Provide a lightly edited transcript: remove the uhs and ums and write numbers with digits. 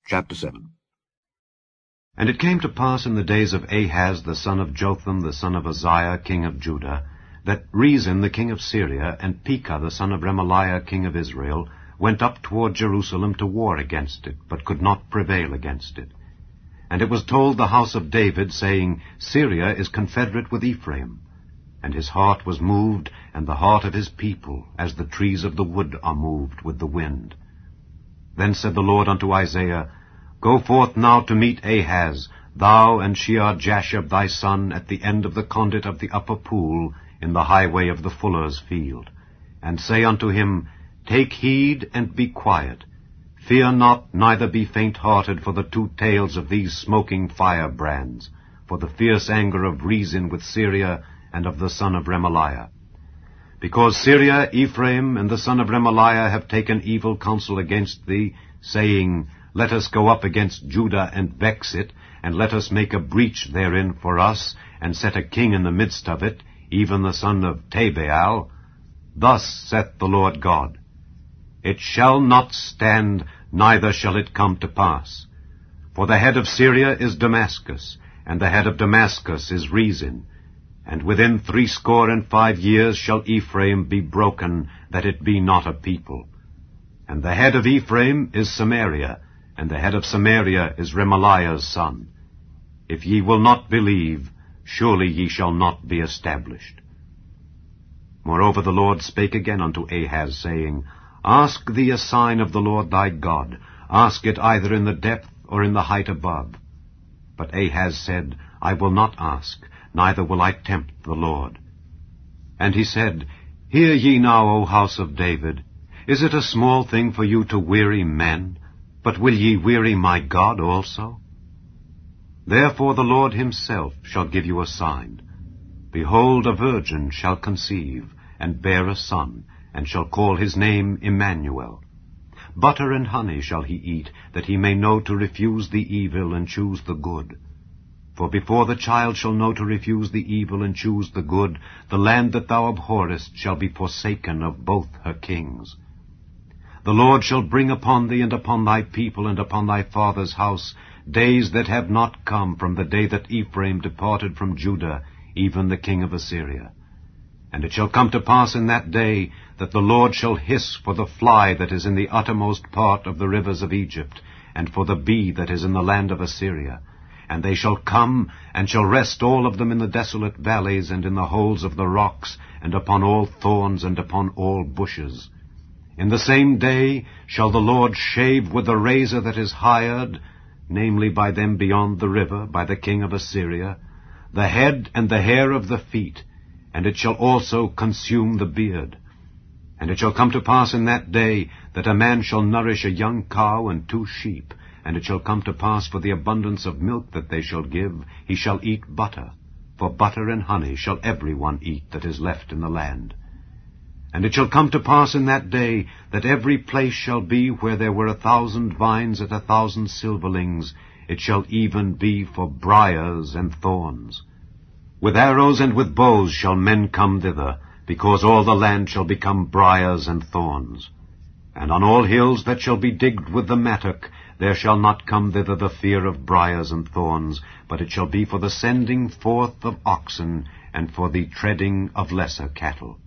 Chapter 7. And it came to pass in the days of Ahaz the son of Jotham the son of Uzziah king of Judah, that Rezin the king of Syria and Pekah the son of Remaliah king of Israel went up toward Jerusalem to war against it, but could not prevail against it. And it was told the house of David, saying, Syria is confederate with Ephraim. And his heart was moved, and the heart of his people, as the trees of the wood are moved with the wind. Then said the Lord unto Isaiah, Go forth now to meet Ahaz, thou and Shear-Jashub thy son, at the end of the conduit of the upper pool, in the highway of the fuller's field. And say unto him, Take heed and be quiet. Fear not, neither be faint-hearted for the two tails of these smoking firebrands, for the fierce anger of Rezin with Syria and of the son of Remaliah. Because Syria, Ephraim, and the son of Remaliah have taken evil counsel against thee, saying, Let us go up against Judah and vex it, and let us make a breach therein for us, and set a king in the midst of it, even the son of Tabeal. Thus saith the Lord God, It shall not stand, neither shall it come to pass. For the head of Syria is Damascus, and the head of Damascus is Rezin. And within 65 years shall Ephraim be broken, that it be not a people. And the head of Ephraim is Samaria, and the head of Samaria is Remaliah's son. If ye will not believe, surely ye shall not be established. Moreover the Lord spake again unto Ahaz, saying, Ask thee a sign of the Lord thy God. Ask it either in the depth or in the height above. But Ahaz said, I will not ask, neither will I tempt the Lord. And he said, Hear ye now, O house of David. Is it a small thing for you to weary men? But will ye weary my God also? Therefore the Lord himself shall give you a sign. Behold, a virgin shall conceive, and bear a son, and shall call his name Emmanuel. Butter and honey shall he eat, that he may know to refuse the evil and choose the good. For before the child shall know to refuse the evil and choose the good, the land that thou abhorrest shall be forsaken of both her kings. The Lord shall bring upon thee and upon thy people and upon thy father's house days that have not come from the day that Ephraim departed from Judah, even the king of Assyria. And it shall come to pass in that day that the Lord shall hiss for the fly that is in the uttermost part of the rivers of Egypt, and for the bee that is in the land of Assyria. And they shall come, and shall rest all of them in the desolate valleys, and in the holes of the rocks, and upon all thorns, and upon all bushes. In the same day shall the Lord shave with the razor that is hired, namely by them beyond the river, by the king of Assyria, the head and the hair of the feet, and it shall also consume the beard. And it shall come to pass in that day that a man shall nourish a young cow and 2 sheep, and it shall come to pass for the abundance of milk that they shall give, he shall eat butter, for butter and honey shall every one eat that is left in the land. And it shall come to pass in that day that every place shall be where there were 1,000 vines at 1,000 silverlings, it shall even be for briars and thorns. With arrows and with bows shall men come thither, because all the land shall become briars and thorns. And on all hills that shall be digged with the mattock, there shall not come thither the fear of briars and thorns, but it shall be for the sending forth of oxen, and for the treading of lesser cattle.